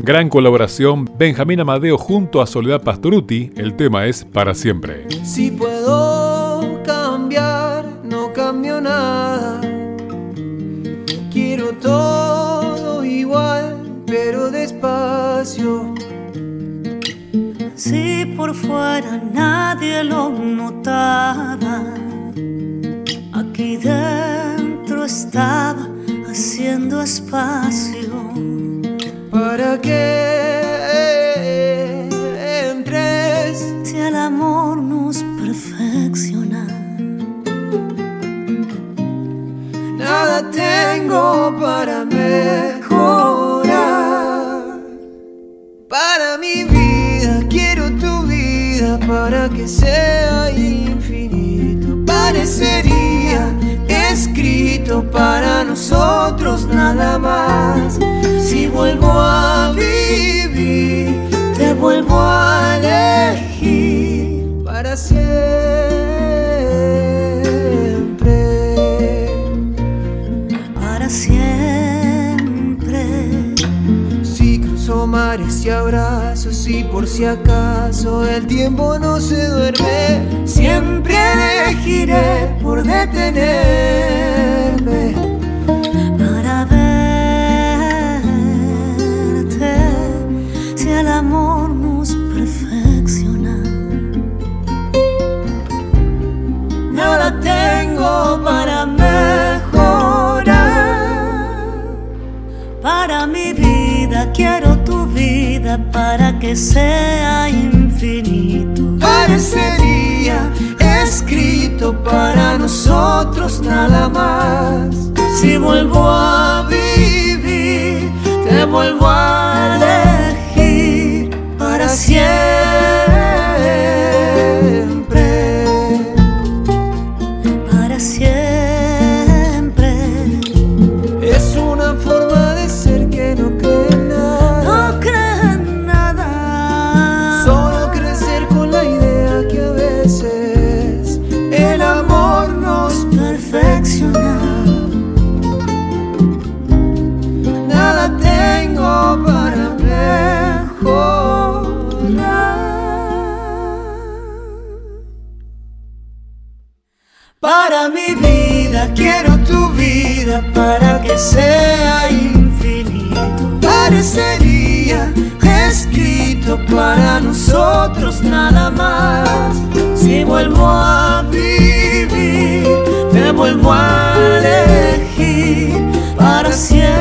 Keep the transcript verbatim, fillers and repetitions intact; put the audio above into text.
Gran colaboración, Benjamín Amadeo junto a Soledad Pastorutti. El tema es Para Siempre. Si puedo cambiar, no cambio nada. Quiero todo igual, pero despacio. Si por fuera nadie lo notaba, aquí dentro estaba haciendo espacio para que entres. Si el amor nos perfecciona, nada tengo para mejorar. Para mi vida quiero tu vida, para que sea infinito. Parecería escrito para nosotros nada más. Si vuelvo a vivir, te vuelvo a elegir para siempre. Para siempre. Si cruzo mares y abrazos, y por si acaso el tiempo no se duerme, siempre elegiré por detenerme para verte. Si el amor nos perfecciona, nada tengo para mejorar. Para mi vida quiero tu vida, para que sea infinito. Parecería escrito para nosotros nada más. Si vuelvo a vivir, te vuelvo a elegir para siempre. Para siempre. Es una forma de ser que no cree en nada. No cree en nada. Solo crecer con la idea que a veces el amor nos perfecciona. Nada tengo para mejorar. Para mi vida quiero tu vida, para que sea infinito. Parecería escrito para nosotros nada más. Si vuelvo a vivir, te vuelvo a elegir para siempre.